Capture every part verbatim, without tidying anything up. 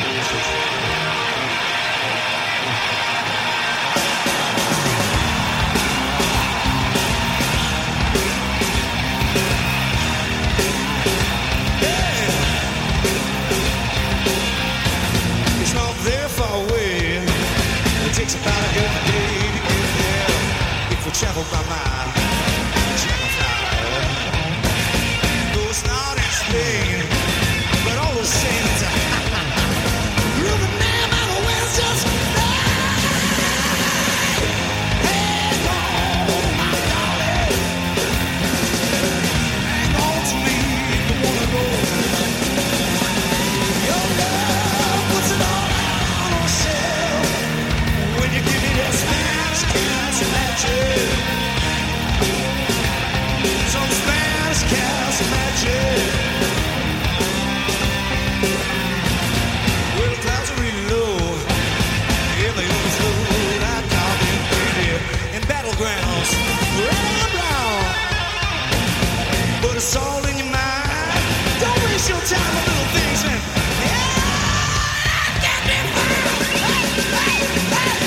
Travel by mile, travel fly. Though it's not explained, but all the same, it's a you're the name of the West, just hang on, my darling. Hang on to me if you wanna go. Your love puts it all out on sale when you give me that Spanish Cats magic. Some Spanish Cats magic. Well, the clouds are really low, yeah, they overflow. I call them baby in battlegrounds, red and brown. But it's all in your mind. Don't waste your time on little things, man. Yeah, get me found. Hey, hey, hey.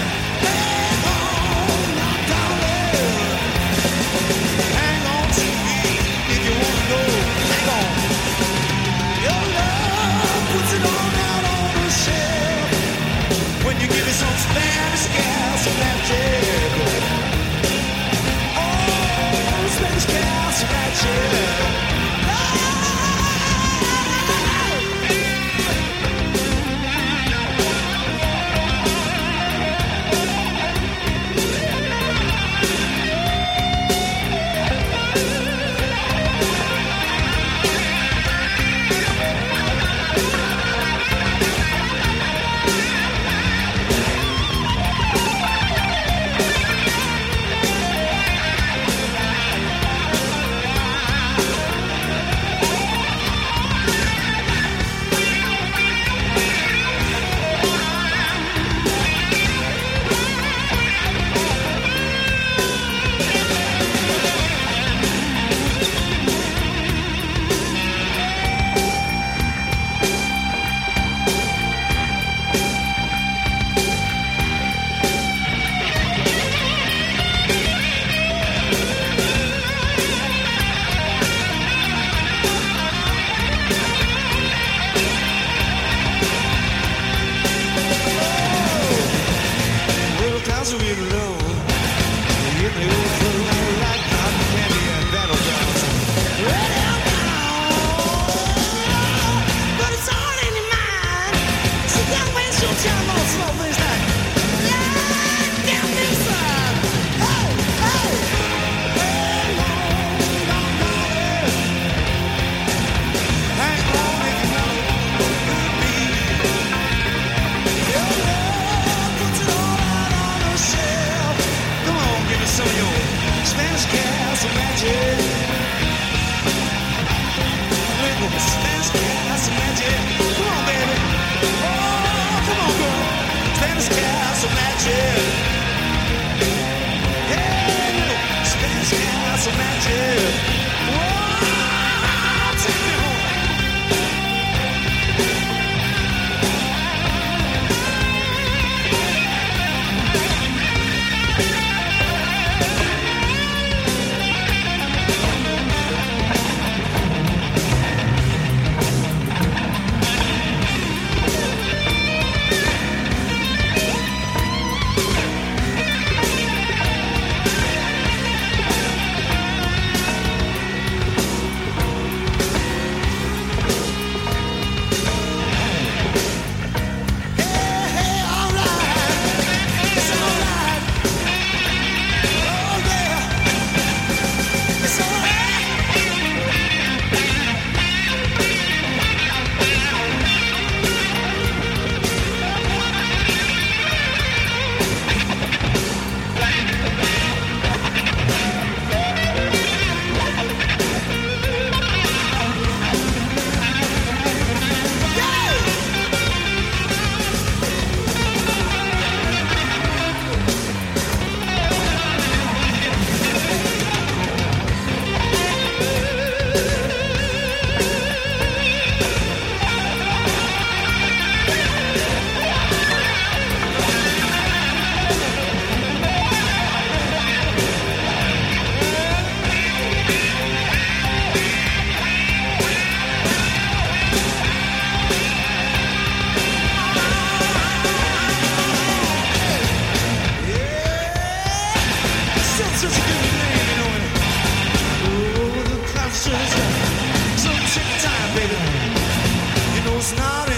You give me some Spanish gas magic. Oh, Spanish gas magic.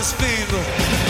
his finger.